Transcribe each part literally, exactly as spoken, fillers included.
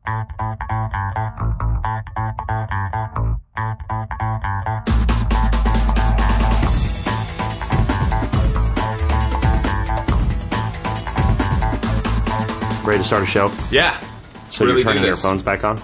Ready to start a show? Yeah. So really you're turning your phones back on?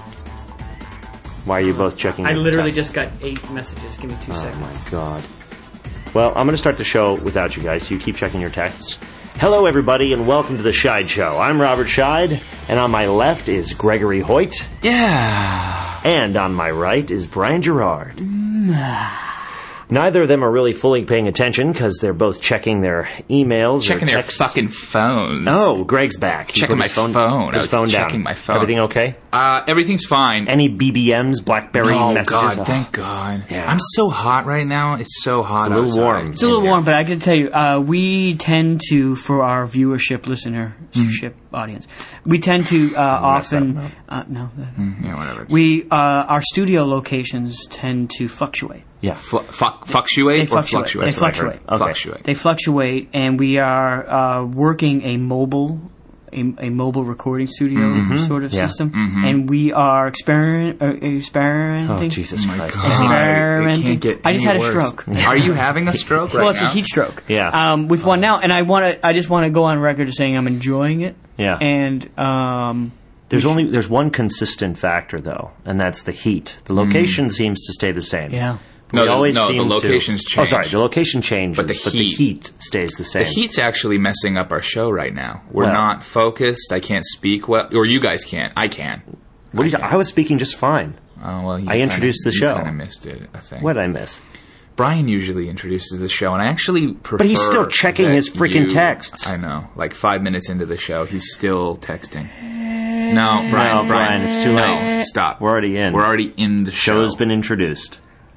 Why are you both checking I your literally text? just got eight messages. Give me two oh seconds. Oh, my God. Well, I'm going to start the show without you guys, so you keep checking your texts. Hello, everybody, and welcome to the Scheid Show. I'm Robert Scheid, and on my left is Gregory Hoyt. Yeah. And on my right is Brian Gerard. Mm. Neither of them are really fully paying attention because they're both checking their emails. Checking or their fucking phones. Oh, Greg's back. He checking my his phone. phone. Put his I phone was down. checking my phone. Everything okay? Uh, everything's fine. Any B B Ms, BlackBerry oh, messages? God, oh, thank God. Yeah. I'm so hot right now. It's so hot. It's a little outside. warm. It's a little warm, but I can tell you, uh, we tend to, for our viewership, listenership mm. audience, we tend to uh, often... Up, no. Uh, no. Mm, yeah, whatever. We, uh, our studio locations tend to fluctuate. Yeah. F- fuck, fluctuate they or fluctuate. fluctuate? They fluctuate. Okay. Fluctuate. They fluctuate, and we are uh, working a mobile, a, a mobile recording studio mm-hmm. sort of yeah. system, mm-hmm. and we are experiment, uh, experimenting. Oh, Jesus oh my Christ! God. Experimenting. It can't get I just any had a worse. stroke. Are you having a stroke right well, it's now? a heat stroke. Yeah. Um, with one now, and I want to. I just want to go on record as saying I'm enjoying it. Yeah. And um, there's only there's one consistent factor though, and that's the heat. The location mm. seems to stay the same. Yeah. No, we the, always no, seem the locations to, change. Oh, sorry, the location changes, but the, but heat, the heat stays the same. The heat's actually messing up our show right now. We're well, not focused. I can't speak well, or you guys can't. I can. What I, you, I was speaking just fine. Oh well, you I introduced kinda, the show. You kind of missed it, I think. What did I miss? Brian usually introduces the show, and I actually prefer. But he's still checking his freaking you, texts. I know. Like five minutes into the show, he's still texting. No, Brian, no, Brian, Brian, it's too late. No, stop. We're already in. We're already in the show. Show's been introduced.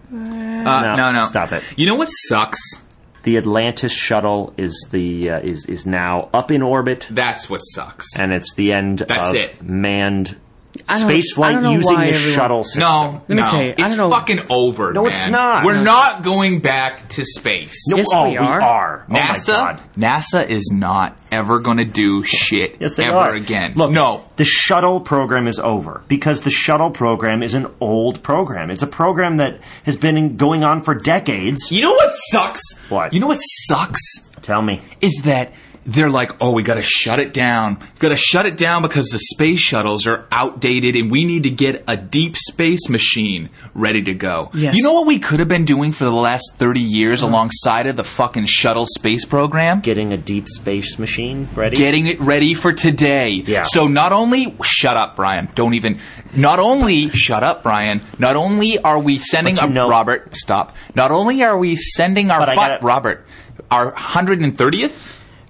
Uh, no, no, stop it. You know what sucks? The Atlantis shuttle is the uh, is is now up in orbit. That's what sucks. And it's the end That's of it. manned I don't- space I flight don't know using why the everyone- shuttle system. No, Let me no. tell you, I it's don't know- fucking over. No, man. it's not. We're No. not going back to space. No, Yes, oh, we are. are. NASA, Oh my God. NASA is not ever going to do shit Yes, they ever are. again. Look, no. The shuttle program is over because the shuttle program is an old program. It's a program that has been going on for decades. You know what sucks? What? You know what sucks? Tell me. Is that they're like, oh, we got to shut it down. Got to shut it down because the space shuttles are outdated and we need to get a deep space machine ready to go. Yes. You know what we could have been doing for the last thirty years uh-huh. alongside of the fucking shuttle space program? Getting a deep space machine ready? Getting it ready for today. Yeah. So not only, shut up, Brian. Don't even, not only, shut up, Brian. Not only are we sending But you up, know- Robert, stop. Not only are we sending our, But I fi- gotta- Robert, our one hundred thirtieth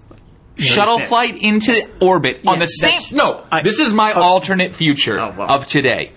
shuttle that- flight into orbit on the Yes, same, that's- no, I- this is my alternate future Oh, wow. of today.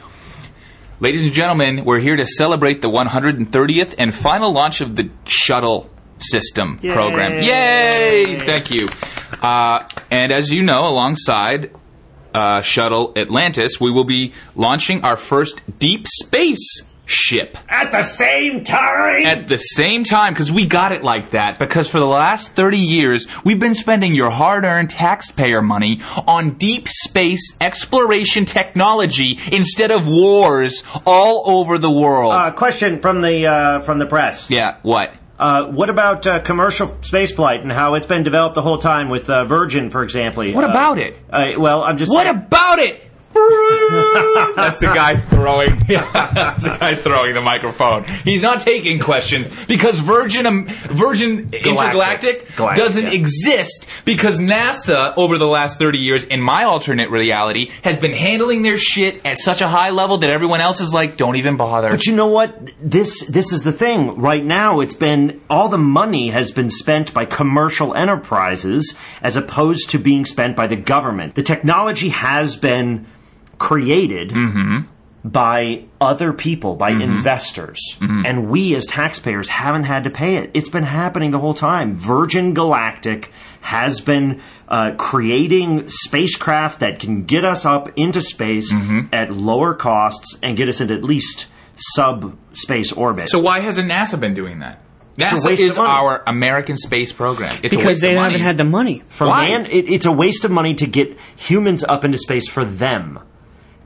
Ladies and gentlemen, we're here to celebrate the one hundred thirtieth and final launch of the shuttle system Yay. program. Yay! Thank you. Uh, and as you know, alongside uh, Shuttle Atlantis, we will be launching our first deep space ship. At the same time? At the same time, because we got it like that, because for the last thirty years, we've been spending your hard-earned taxpayer money on deep space exploration technology instead of wars all over the world. Uh, question from the uh, from the press. yeah, what? Uh, what about uh, commercial spaceflight and how it's been developed the whole time with uh, Virgin, for example? What uh, about it? Uh, well, I'm just What saying. about it? That's the guy throwing. That's the guy throwing the microphone. He's not taking questions because Virgin, um, Virgin Intergalactic Galactic, doesn't yeah. exist because NASA, over the last thirty years, in my alternate reality, has been handling their shit at such a high level that everyone else is like, don't even bother. But you know what? This this is the thing. Right now, it's been all the money has been spent by commercial enterprises as opposed to being spent by the government. The technology has been created Mm-hmm. by other people, by Mm-hmm. investors, Mm-hmm. and we as taxpayers haven't had to pay it. It's been happening the whole time. Virgin Galactic has been uh, creating spacecraft that can get us up into space Mm-hmm. at lower costs and get us into at least sub-space orbit. So why hasn't NASA been doing that? It's a NASA waste is of money. our American space program. It's a because waste they of haven't money. had the money. For Why? man, it, it's a waste of money to get humans up into space for them.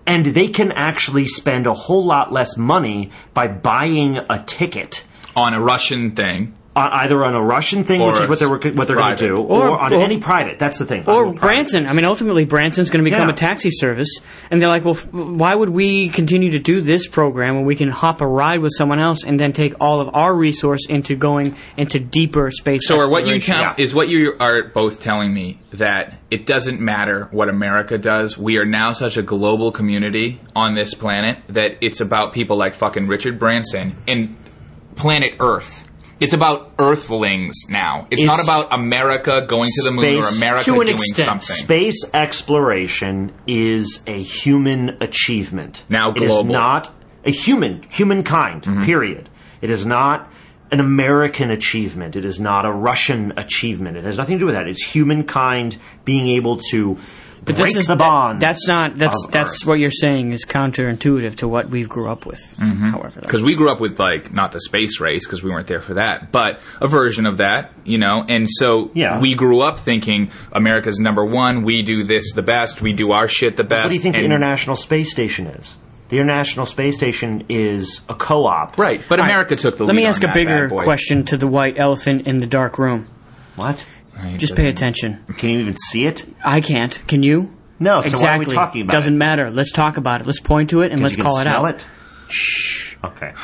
And they can actually spend a whole lot less money by buying a ticket On a Russian thing. Uh, either on a Russian thing, Or which is what they're what they're going to do, or, Or- on or- any private. That's the thing. Or On private Branson. things. I mean, ultimately, Branson's going to become Yeah. a taxi service. And they're like, well, f- why would we continue to do this program when we can hop a ride with someone else and then take all of our resource into going into deeper space So, are what you exploration? count is what you are both telling me that it doesn't matter what America does. We are now such a global community on this planet that it's about people like fucking Richard Branson and planet Earth. It's about Earthlings now. It's, It's not about America going to the moon or space- America to an doing extent. something. Space exploration is a human achievement. Now It is global. Mm-hmm. not a human, humankind, period. It is not an American achievement. It is not a Russian achievement. It has nothing to do with that. It's humankind being able to But break this is the that- bond. that's not. That's of that's Earth. what you're saying is counterintuitive to what we grew up with. However, Because we grew up with, like, not the space race, because we weren't there for that, but a version of that, you know? And so Yeah. we grew up thinking America's number one, we do this the best, we do our shit the best. What do you think the and- International Space Station is? The International Space Station is a co-op. Right, but All right, America took the Let lead me ask on a that bigger bad boy. question to the white elephant in the dark room. What? Right, Just pay doesn't- attention. Can you even see it? I can't. Can you? No, so exactly. why are we talking about Doesn't it? matter. Let's talk about it. Let's point to it and let's you can call it smell out. it? Shh. Okay.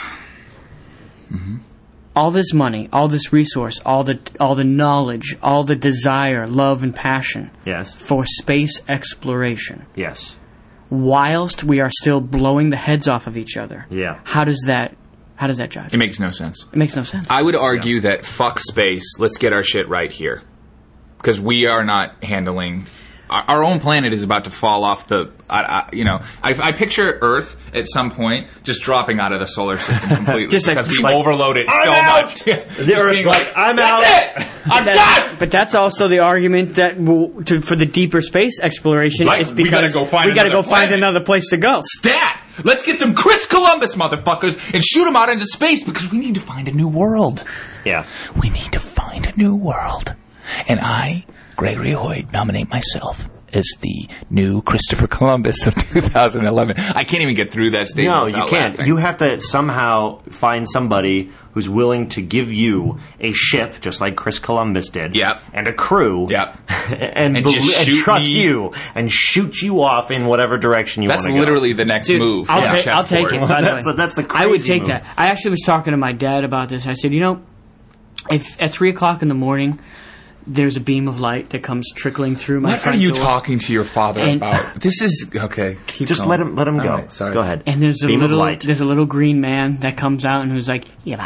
All this money, all this resource, all the all the knowledge, all the desire, love, and passion Yes. for space exploration, Yes. whilst we are still blowing the heads off of each other. Yeah. How does that? How does that jive? It makes no sense. It makes no sense. I would argue that fuck space, let's get our shit right here. Because we are not handling... Our, our own planet is about to fall off the... I, I, you know, I, I picture Earth at some point just dropping out of the solar system completely. Just like- because we like, overload it I'm so out! much. The Just Earth's being like, I'm That's out!" it! I'm That- done! But that's also the argument that will, to, for the deeper space exploration Right, is we because gotta go find we gotta another go find planet. another place to go. Stat! Let's get some Chris Columbus motherfuckers and shoot them out into space because we need to find a new world. Yeah. We need to find a new world. And I, Gregory Hoyt, nominate myself as the new Christopher Columbus of two thousand eleven. I can't even get through that statement. No, you without can't. laughing. You have to somehow find somebody who's willing to give you a ship, just like Chris Columbus did, Yep. and a crew, Yep. and, And bel- just and shoot trust me. you, and shoot you off in whatever direction you want That's to go. literally the next Dude, move. I'll, on ta- the I'll take chessboard. it. By the That's way. a- that's a I would crazy take move. that. I actually was talking to my dad about this. I said, you know, if at three o'clock in the morning there's a beam of light that comes trickling through my What are front you door, talking to your father And- about? This is okay. Keep Just going. let him let him All go. right, sorry. Go ahead. and there's a beam little of light. there's a little green man that comes out and who's like,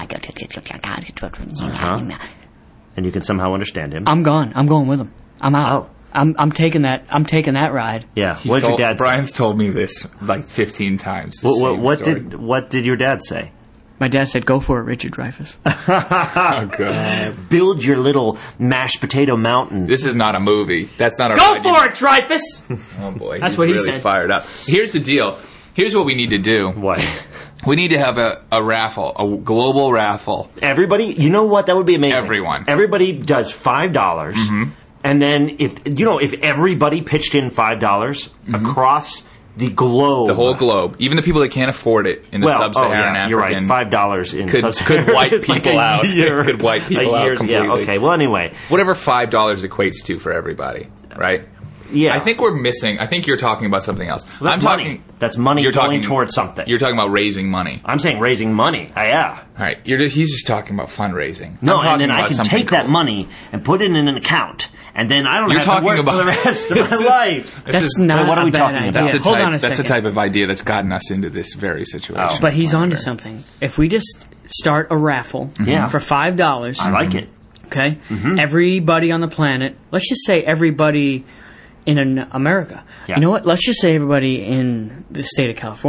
Uh-huh. And you can somehow understand him. I'm gone. I'm going with him. I'm out. Oh. I'm I'm taking that. I'm taking that ride. yeah. He's What did your told- dad say? Brian's told me this like fifteen times. What, what, Same what story. did what did your dad say? My dad said, "Go for it, Richard Dreyfuss." Oh god. Build your little mashed potato mountain. This is not a movie. That's not a Go ride. for it, Dreyfuss. Oh boy, That's he's what he really said. fired up. Here's the deal. Here's what we need to do. What? We need to have a, a raffle, a global raffle. Everybody, you know what? That would be amazing. Everyone. Everybody does five dollars, and then if you know if everybody pitched in five dollars across the globe, The whole globe, even the people that can't afford it in the Well, oh sub-Saharan yeah, you're right. African. Five dollars in could- sub-Saharan- could wipe it's like people a out. year- Could wipe people a out year- completely. Yeah. Okay. Well, anyway, Whatever five dollars equates to for everybody, right? yeah. I think we're missing. I think you're talking about something else. Well, that's I'm money. talking. That's money You're going talking towards something. You're talking about raising money. I'm saying raising money. Uh, yeah. All right. You're just, he's just talking about fundraising. No, I'm and then talking I about can something take that cool. money and put it in an account, and then I don't You're have talking to work about for the rest of This my is- life. this That's is- not what are a we bad talking idea. about? That's the Hold type, on a That's second. the type of idea that's gotten us into this very situation. But he's onto something. If we just start a raffle Yeah. for five dollars, I like it. okay, Mm-hmm. everybody on the planet. Let's just say everybody in an America. Yeah. You know what? Let's just say everybody in the state of California.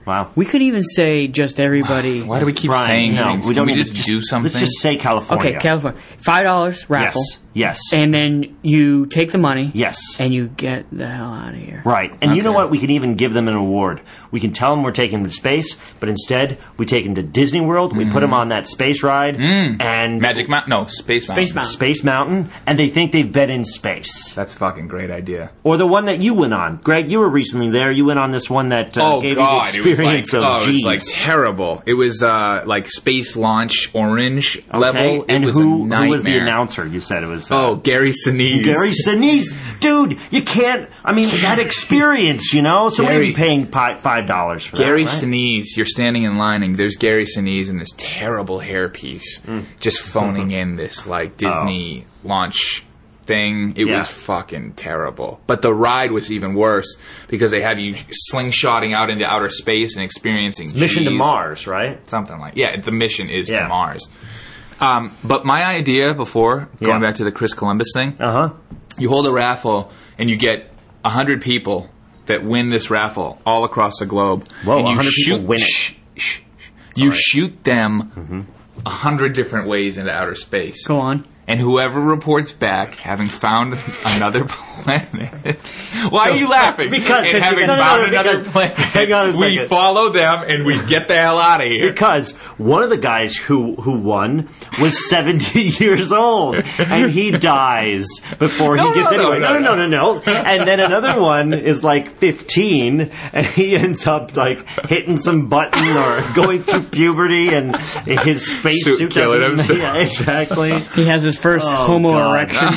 Wow. We could even say just everybody. Why do we keep Brian, saying no, things? we don't Can we need to just do something? Let's just say California. Okay, California. Five dollars raffle. Yes. Yes. And then you take the money. Yes. And you get the hell out of here. Right. And you know Okay. what? We can even give them an award. We can tell them we're taking them to space, but instead we take them to Disney World. We put them on that space ride and Magic Mountain? No, Space Mountain. Space Mountain. Space Mountain, and they think they've been in space. That's a fucking great idea. Or the one that you went on, Greg. You were recently there. You went on this one that uh, Oh gave god, you the it was like experience of oh, it was geez. like terrible. It was uh, like space launch orange Okay. level. It And was who a nightmare. who was the announcer? You said it was. Uh, Oh, Gary Sinise. Gary Sinise, dude, you can't. I mean, that experience, you know. So Gary- we're paying pi- five dollars for Gary that. Right? Sinise, you're standing in line and there's Gary Sinise in this terrible hairpiece, Mm. just phoning in this like Disney launch thing. It Oh. Yeah. was fucking terrible. But the ride was even worse because they have you slingshotting out into outer space and experiencing Mission to G's. Mars, right? Something like yeah. The mission is Yeah. to Mars. Um, but my idea before going Yeah. back to the Chris Columbus thing, Uh huh. you hold a raffle and you get a hundred people that win this raffle all across the globe. Whoa, and you one hundred people shoot, win it. Shh, shh, shh. You right. shoot them a hundred different ways into outer space. Go on. And whoever reports back having found another planet. Why are you laughing? because- and having no, no, no, found no, another because- planet, hang on a we second. follow them and we get the hell out of here. Because one of the guys who who won was seventy years old, and he dies before No, he gets no, no, anywhere. no, No, no, no, no, no. And then another one is like fifteen, and he ends up like hitting some button or going through puberty, and his space Suit suit killing doesn't. himself. Yeah, exactly. He has his first Oh, homo God. erection.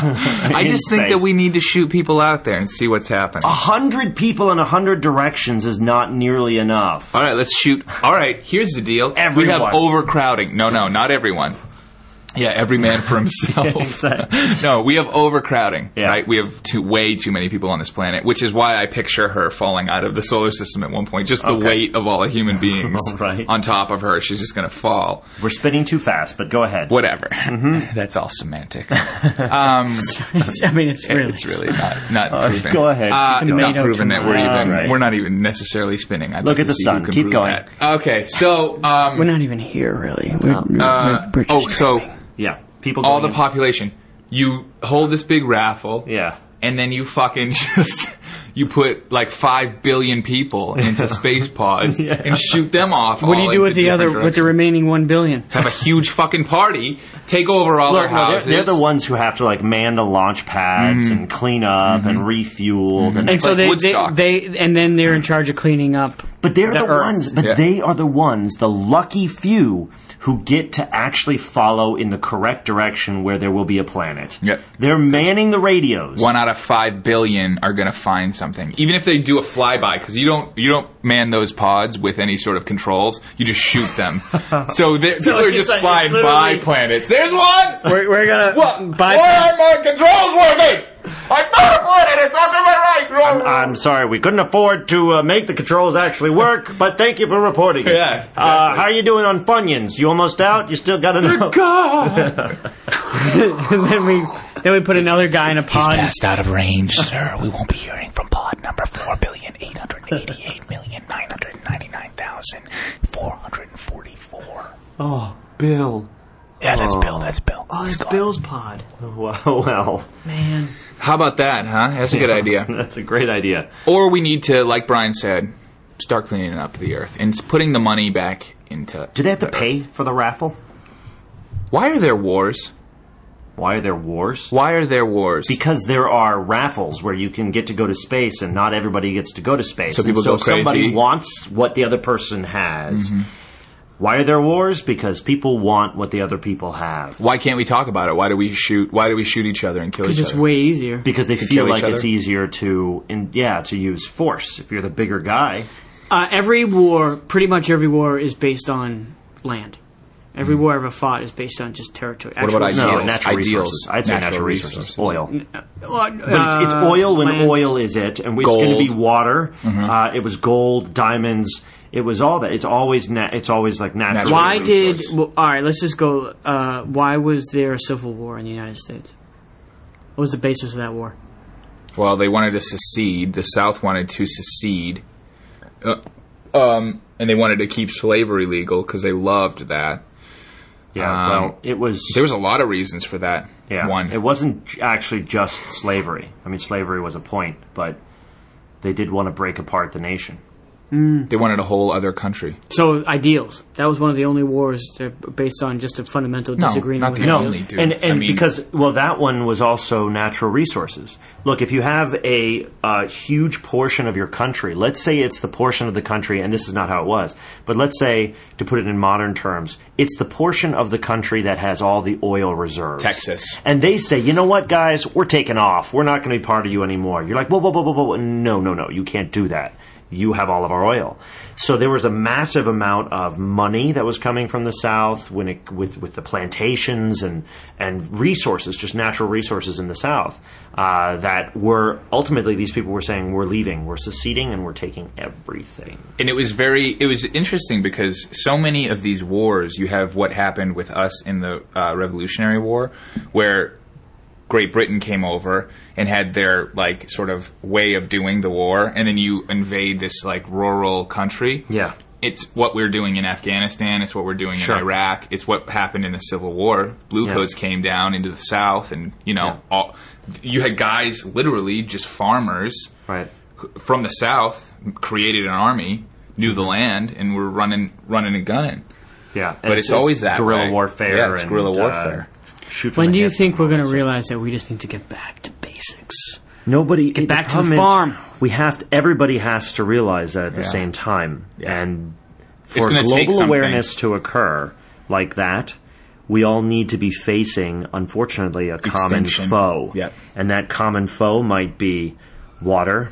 I in just think space. that we need to shoot people out there and see what's happening. A hundred people in a hundred directions is not nearly enough. All right, let's shoot. All right, here's the deal. Everyone. We have overcrowding. No, no, not everyone. Yeah, every man for himself. Exactly. No, we have overcrowding, Yeah. right? We have too, way too many people on this planet, which is why I picture her falling out of the solar system at one point. Just the Okay. weight of all the human beings Right. on top of her. She's just going to fall. We're spinning too fast, but go ahead. Whatever. That's all semantics. um, I mean, it's really. it's really not, not proven. go ahead. Uh, It's a it's not tomato proven that we're tomato. even Right. we're not even necessarily spinning. I'd Look like at to the see sun. who can Keep prove going. that. Okay, so um, We're not even here, really. We're, we're, uh, we're oh, just so Yeah, people. all going the in- population. You hold this big raffle, Yeah. and then you fucking just you put like five billion people into space pods and shoot them off. What do you all do with into the other, different with the directions. remaining one billion? Have a huge fucking party, take over all Look, their no, they're, houses. they're the ones who have to like man the launch pads and clean up and refuel. And, And so like they, they, Woodstock. they, and then they're in charge of cleaning up. but they're the, the Earth. ones. But Yeah. they are the ones, the lucky few, who get to actually follow in the correct direction where there will be a planet. Yep. They're manning the radios. One out of five billion are going to find something, even if they do a flyby, because you don't you don't man those pods with any sort of controls. You just shoot them. so they're, So people it's are just just like- flying it's literally- by planets. There's one. We're, we're gonna What? bypass. Why are my controls working? I found a planet. It's up to my right. I'm sorry, we couldn't afford to uh, make the controls actually work, but thank you for reporting it. Yeah, exactly. Uh, how are you doing on Funyuns? You almost out? You still got enough? God. And then we, then we put another guy in a pod. out of range, sir. We won't be hearing from pod number four billion eight hundred eighty-eight million nine hundred ninety-nine thousand four hundred forty-four. Oh, Bill. Yeah, that's Bill. That's Bill. Oh, it's Bill's pod. Well, well, Man. How about that, huh? That's a good idea. that's a great idea. Or we need to, like Brian said, start cleaning up the earth and putting the money back into. Do they have to the pay earth. for the raffle? Why are there wars? Why are there wars? Why are there wars? Because there are raffles where you can get to go to space, and not everybody gets to go to space. So people and so go if somebody crazy. wants what the other person has. Why are there wars? Because people want what the other people have. Why can't we talk about it? Why do we shoot? Why do we shoot each other and kill each Because it's other? way easier. Because they To feel kill each like it's other? easier to, in, yeah, to use force. If you're the bigger guy, Uh, every war, pretty much every war, is based on land. Every war ever fought is based on just territory. What about Actual- ideals? no, natural Ideals. resources. I'd say Natural natural resources. resources, oil. Uh, But it's, it's oil when land. oil is it, and it's going to be Gold. water. Uh, it was gold, diamonds. It was all that. It's always na- It's always like natural. Natural Why did? resource. Well, all right, let's just go. Uh, why was there a civil war in the United States? What was the basis of that war? Well, they wanted to secede. The South wanted to secede. Uh, Um, and they wanted to keep slavery legal because they loved that. Yeah, Um, well, it was... There was a lot of reasons for that. Yeah, One. it wasn't j- actually just slavery. I mean, slavery was a point, but they did want to break apart the nation. They wanted a whole other country. So ideals. That was one of the only wars that, based on just a fundamental No, disagreement not with the No, ideals. only, dude. and and I mean- because well, that one was also natural resources. Look, if you have a, a huge portion of your country, let's say it's the portion of the country, and this is not how it was, but let's say, to put it in modern terms, it's the portion of the country that has all the oil reserves. Texas. And they say, you know what, guys, we're taking off. We're not going to be part of you anymore. You're like, whoa, whoa, whoa, whoa, whoa. No, no, no. You can't do that. You have all of our oil. So there was a massive amount of money that was coming from the South when it, with with the plantations and and resources, just natural resources in the South, uh, that were ultimately these people were saying, we're leaving, we're seceding, and we're taking everything. And it was very, it was interesting because so many of these wars, you have what happened with us in the uh, Revolutionary War, where Great Britain came over and had their, like, sort of way of doing the war, and then you invade this, like, rural country. Yeah. It's what we're doing in Afghanistan. It's what we're doing Sure. in Iraq. It's what happened in the Civil War. Bluecoats Yeah. came down into the South, and, you know, Yeah. all you had guys, literally just farmers Right. from the South, created an army, knew the land, and were running, running and gunning. Yeah. But it's always that guerrilla way. warfare. Yeah, it's and, guerrilla uh, warfare. shoot from When the do you hip think and we're all going to that. realize that we just need to get back to basics? Nobody get back to the farm. We have to, everybody has to realize that at the Yeah. same time, Yeah. and It's for gonna take global something. awareness to occur like that, we all need to be facing, unfortunately, a common Extinction. foe. Yep. And that common foe might be water.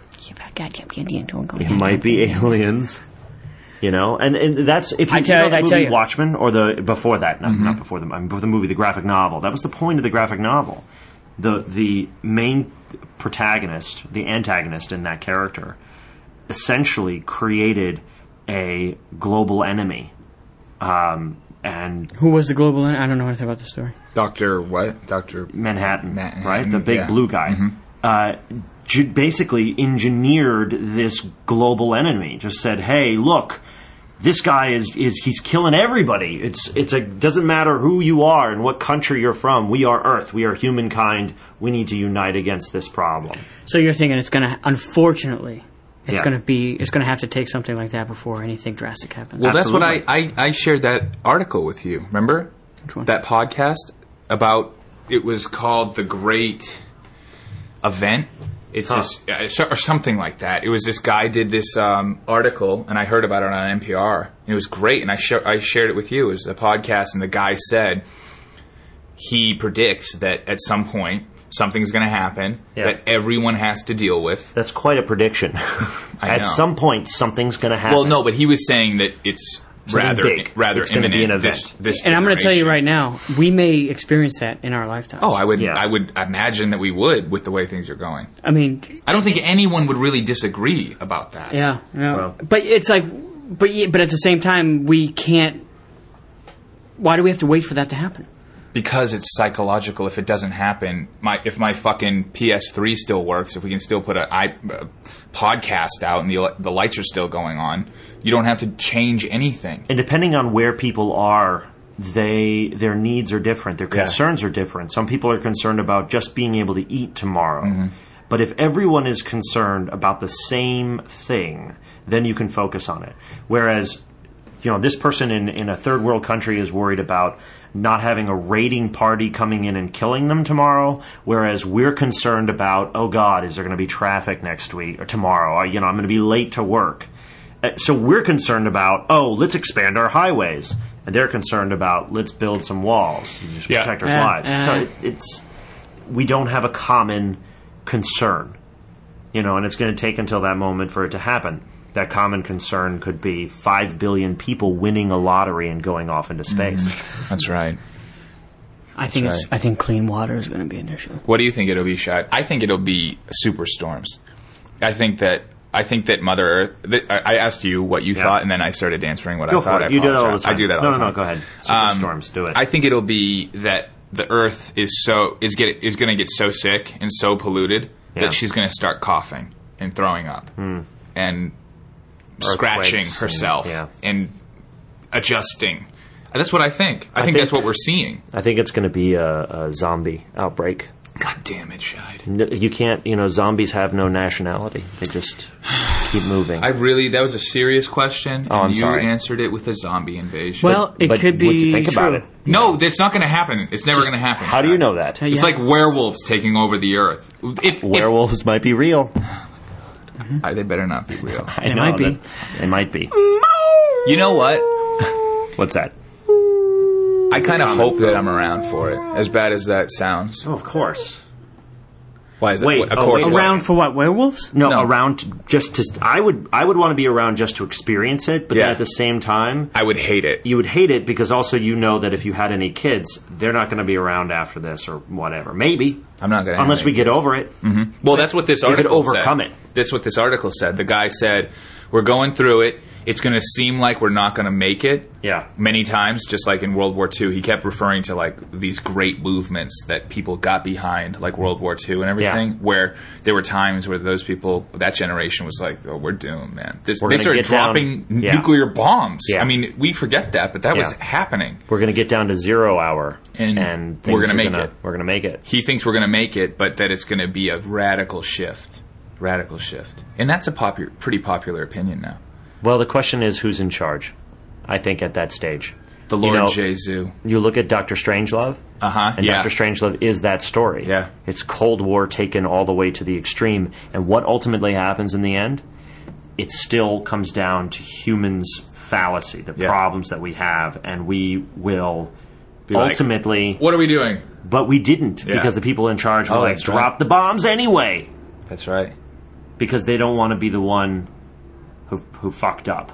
It might be aliens. You know, and, and that's if you, I tell- you know the I movie tell you. Watchmen or the before that, no, not before the I mean, before the movie, the graphic novel. That was the point of the graphic novel. The the main protagonist, the antagonist in that character, essentially created a global enemy, um, and Who was the global? En- I don't know anything about the story. Doctor what? Doctor Manhattan, Manhattan, right? The big yeah. blue guy. Uh, j- basically engineered this global enemy. Just said, "Hey, look, this guy is, is he's killing everybody. It's it's a doesn't matter who you are and what country you're from. We are Earth. We are humankind. We need to unite against this problem." So you're thinking it's going to, unfortunately, it's Yeah. going to be, it's going to have to take something like that before anything drastic happens. Well, that's what I, Absolutely. I, I shared that article with you. Remember? Which one? That podcast about, it was called The Great Event. It's Huh. this, uh, so- or something like that. It was this guy did this um, article, and I heard about it on N P R. And it was great, and I, sh- I shared it with you. It was a podcast, and the guy said he predicts that at some point something's going to happen Yeah. that everyone has to deal with. That's quite a prediction. At know. some point, something's going to happen. Well, no, but he was saying that it's Something rather big. rather It's gonna imminent. be an event. This, this And I'm going to tell you generation. right now, we may experience that in our lifetime. Oh, I would. Yeah. I would imagine that we would with the way things are going. I mean, I don't think anyone would really disagree about that. yeah, yeah. Well. But it's like, but yeah, but at the same time, we can't. Why do we have to wait for that to happen? Because it's psychological. If it doesn't happen, my if my fucking P S three still works, if we can still put a, I, a podcast out and the the lights are still going on, you don't have to change anything. And depending on where people are, they their needs are different. Their Yeah. concerns are different. Some people are concerned about just being able to eat tomorrow. Mm-hmm. But if everyone is concerned about the same thing, then you can focus on it. Whereas, you know, this person in, in a third world country is worried about not having a raiding party coming in and killing them tomorrow, whereas we're concerned about, oh God, is there going to be traffic next week or tomorrow? Or, you know, I'm going to be late to work. Uh, So we're concerned about, oh, let's expand our highways. And they're concerned about, let's build some walls and just Yeah. protect our Uh, lives. uh. So it, it's, we don't have a common concern, you know, and it's going to take until that moment for it to happen. That common concern could be five billion people winning a lottery and going off into space. That's right. I think That's it's, right. I think clean water is going to be an issue. What do you think it'll be, Shad? I think it'll be superstorms. I think that I think that Mother Earth. Th- I I asked you what you Yeah. thought, and then I started answering what Go I thought. for it. I You do it all the apologize. time. I do that all no, the no, time. no, go ahead. Um, Superstorms, do it. I think it'll be that the Earth is so is get is going to get so sick and so polluted Yeah. that she's going to start coughing and throwing up, Hmm. and scratching Earthquakes herself and, yeah. and adjusting. That's what I think. I, I think, think that's what we're seeing. I think it's going to be a, a zombie outbreak. God damn it, Shide. No, you can't, you know, zombies have no nationality. They just keep moving. I really, that was a serious question, Oh, and I'm you sorry. answered it with a zombie invasion. Well, it But could what do you be think true. about it? no, that's not going to happen. It's never going to happen. How do you know that? It's Yeah. like werewolves taking over the earth. If, if, Werewolves might be real. I- they better not be real. I They know might be. that- They might be. You know what? What's that? I kind of hope that I'm around for it, as bad as that sounds. Oh, of course. Why is it? Wait, What- of oh, course. wait. what? Around for what? Werewolves? No, No. around just to. I would. I would want to be around just to experience it, but Yeah. then at the same time, I would hate it. you would hate it because also you know that if you had any kids, they're not going to be around after this or whatever. Maybe. I'm not going to. Unless we get over it. Well, that's what this You could article overcome said. it. That's what this article said. The guy said, "We're going through it. It's going to seem like we're not going to make it." Yeah. Many times, just like in World War Two, he kept referring to like these great movements that people got behind, like World War Two and everything. Yeah. Where there were times where those people, that generation, was like, "Oh, we're doomed, man." This, We're they gonna started get down- dropping n- Yeah. nuclear bombs. Yeah. I mean, we forget that, but that was Yeah. happening. We're going to get down to zero hour, And and we're things gonna are make gonna- it. We're going to make it. He thinks we're going to make it, but that it's going to be a radical shift. Radical shift. And that's a popular, pretty popular opinion now. Well, the question is who's in charge. I think at that stage, The You Lord know, Jesu. you look at Doctor Strangelove. Uh-huh, And yeah. Doctor Strangelove is that story. Yeah. It's Cold War taken all the way to the extreme. And what ultimately happens in the end? It still comes down to humans' fallacy, the Yeah. problems that we have, and we will Be like, ultimately. What are we doing? But we didn't Yeah. because the people in charge were Oh, like, that's right. drop the bombs anyway, That's right. because they don't want to be the one who who fucked up.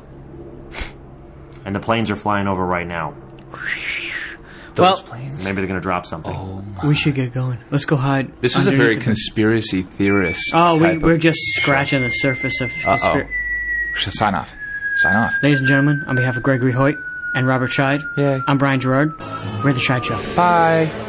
And the planes are flying over right now. Well, Maybe they're going to drop something. we should get going. Let's go hide. This was a very underneath the- conspiracy theorist. Oh, we, type we're of- just scratching the surface of Uh-oh. conspiracy. Sign off. Sign off. Ladies and gentlemen, on behalf of Gregory Hoyt and Robert Scheid, Yay. I'm Brian Gerard. We're the Scheid Show. Bye.